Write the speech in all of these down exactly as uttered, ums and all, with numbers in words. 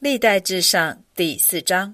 历代志上第四章。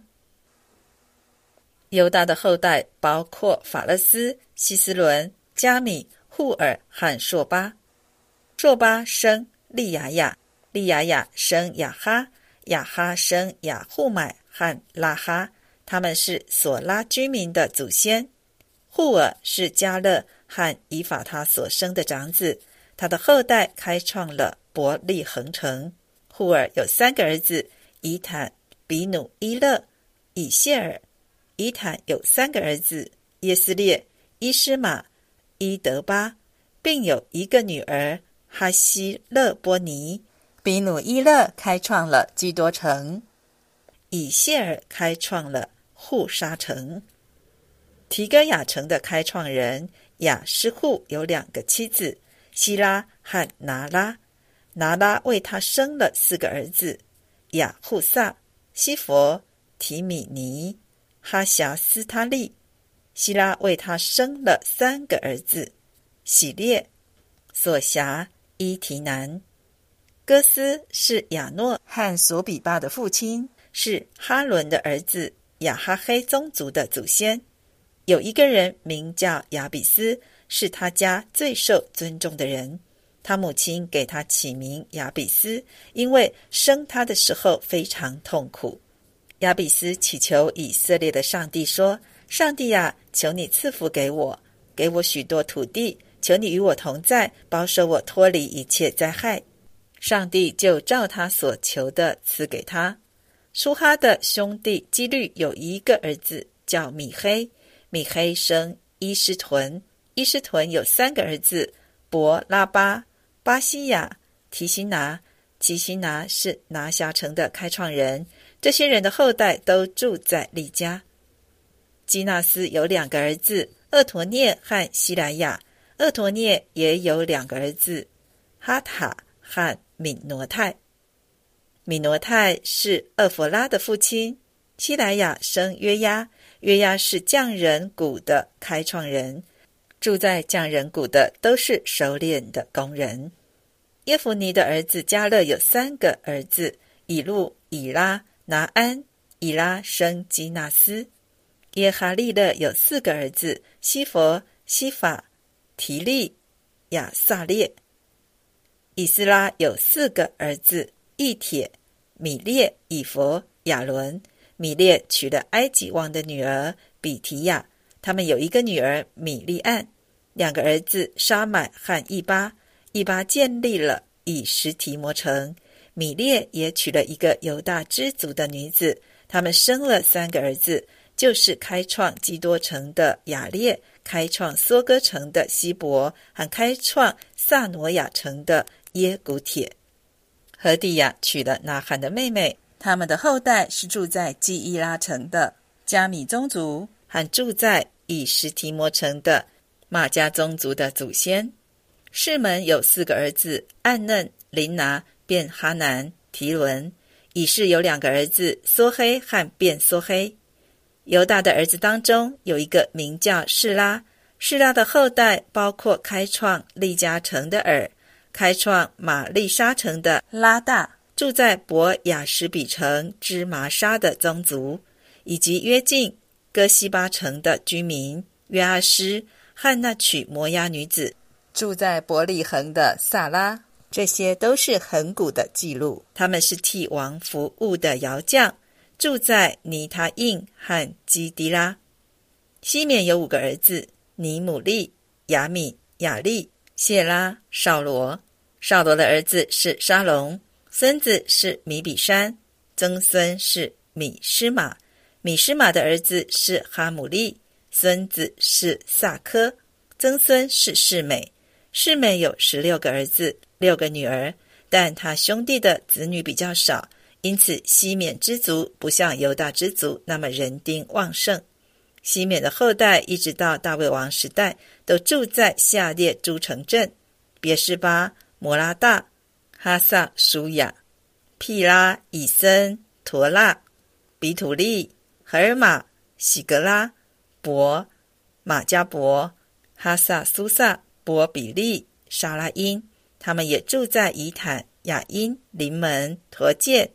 犹大的后代包括法勒斯、希斯伦、加米、户尔和朔巴。朔巴生利雅雅，利雅雅生雅哈，雅哈生雅户买和拉哈，他们是索拉居民的祖先。户尔是加勒和以法他所生的长子，他的后代开创了伯利恒城。户尔有三个儿子，以坦、比努伊勒、以谢尔。以坦有三个儿子，耶斯列、伊施玛、伊德巴，并有一个女儿哈希勒波尼。比努伊勒开创了基多城，以谢尔开创了户沙城。提哥雅城的开创人雅施户有两个妻子，希拉和拿拉。拿拉为他生了四个儿子，雅户萨、西佛、提米尼、哈辖斯他利。希拉为他生了三个儿子，喜列、索辖、伊提南。哥斯是亚诺和索比巴的父亲，是哈伦的儿子，亚哈黑宗族的祖先。有一个人名叫亚比斯，是他家最受尊重的人。他母亲给他起名亚比斯，因为生他的时候非常痛苦。亚比斯祈求以色列的上帝说：上帝啊，求你赐福给我，给我许多土地，求你与我同在，保守我脱离一切灾害。上帝就照他所求的赐给他。舒哈的兄弟基律有一个儿子叫米黑，米黑生伊施屯，伊施屯有三个儿子，伯拉巴、巴西亚、提西拿。提西拿是拿辖城的开创人，这些人的后代都住在利家。基纳斯有两个儿子，厄陀涅和希莱亚。厄陀涅也有两个儿子，哈塔和米挪泰。米挪泰是厄弗拉的父亲。希莱亚生约押，约押是匠人谷的开创人，住在匠人谷的都是熟练的工人。耶弗尼的儿子加勒有三个儿子，以路、以拉、拿安。以拉生基纳斯。耶哈利勒有四个儿子，西佛、西法、提利、亚萨列。以斯拉有四个儿子，以铁、米列、以佛、亚伦。米列娶了埃及王的女儿比提亚，他们有一个女儿米利暗，两个儿子沙买和以巴。以巴建立了以实提摩城。米列也娶了一个犹大支族的女子，他们生了三个儿子，就是开创基多城的亚列，开创梭哥城的希伯，和开创萨挪亚城的耶古帖。何地亚娶了拿罕的妹妹，他们的后代是住在基伊拉城的加米宗族，和住在以实提摩城的马加宗族的祖先。士门有四个儿子，暗嫩、琳拿、便哈南、提伦。以士有两个儿子，梭黑和便梭黑。犹大的儿子当中有一个名叫示拉，示拉的后代包括开创利加城的尔，开创玛丽莎城的拉大，住在伯雅什比城之麻沙的宗族，以及约近哥西巴城的居民约阿施和那娶摩押女子住在伯利恒的萨拉。这些都是很古的记录，他们是替王服务的窑匠，住在尼他印和基迪拉。西缅有五个儿子，尼姆利、亚米、亚利、谢拉、扫罗。扫罗的儿子是沙龙，孙子是米比山，曾孙是米施玛。米施玛的儿子是哈姆利，孙子是萨科，曾孙是示美。示美有十六个儿子，六个女儿，但他兄弟的子女比较少，因此西缅之族不像犹大之族那么人丁旺盛。西缅的后代一直到大卫王时代都住在下列诸城镇：别是巴、摩拉大、哈萨舒雅、毗拉、以森、陀拉、比土利、荷尔玛、喜格拉、伯、马加伯、哈萨苏萨、伯比利、沙拉因。他们也住在以坦、雅因、临门、陀剑、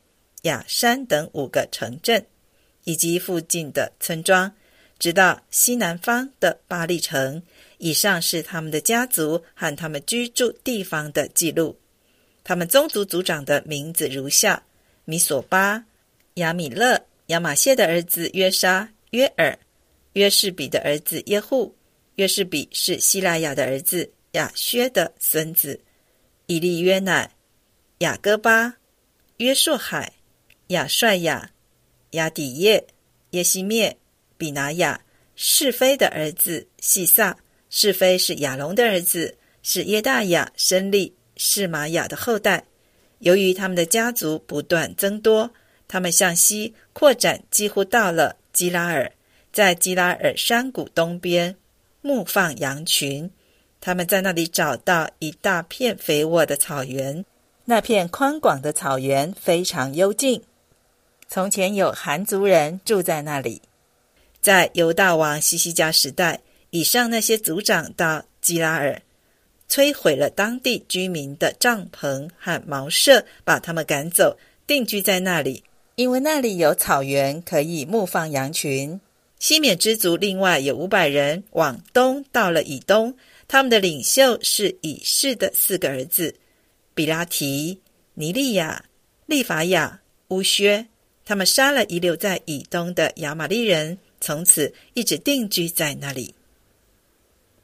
雅山等五个城镇，以及附近的村庄，直到西南方的巴力城。以上是他们的家族和他们居住地方的记录。他们宗族族长的名字如下：米索巴、亚米勒、亚玛谢的儿子约沙、约尔、约士比的儿子耶户。约士比是希拉雅的儿子，亚薛的孙子。以利约乃、雅各巴、约硕海、亚帅雅、亚底叶、耶西灭、比拿雅。是非的儿子细撒。是非是亚龙的儿子，是耶大雅、申利、示玛雅的后代。由于他们的家族不断增多，他们向西扩展，几乎到了基拉尔，在基拉尔山谷东边牧放羊群。他们在那里找到一大片肥沃的草原，那片宽广的草原非常幽静。从前有韩族人住在那里。在犹大王西西家时代，以上那些族长到基拉尔，摧毁了当地居民的帐篷和茅舍，把他们赶走，定居在那里，因为那里有草原可以牧放羊群。西缅之族另外有五百人往东到了以东，他们的领袖是以示的四个儿子比拉提、尼利亚、利法亚、乌薛。他们杀了遗留在以东的亚玛利人，从此一直定居在那里。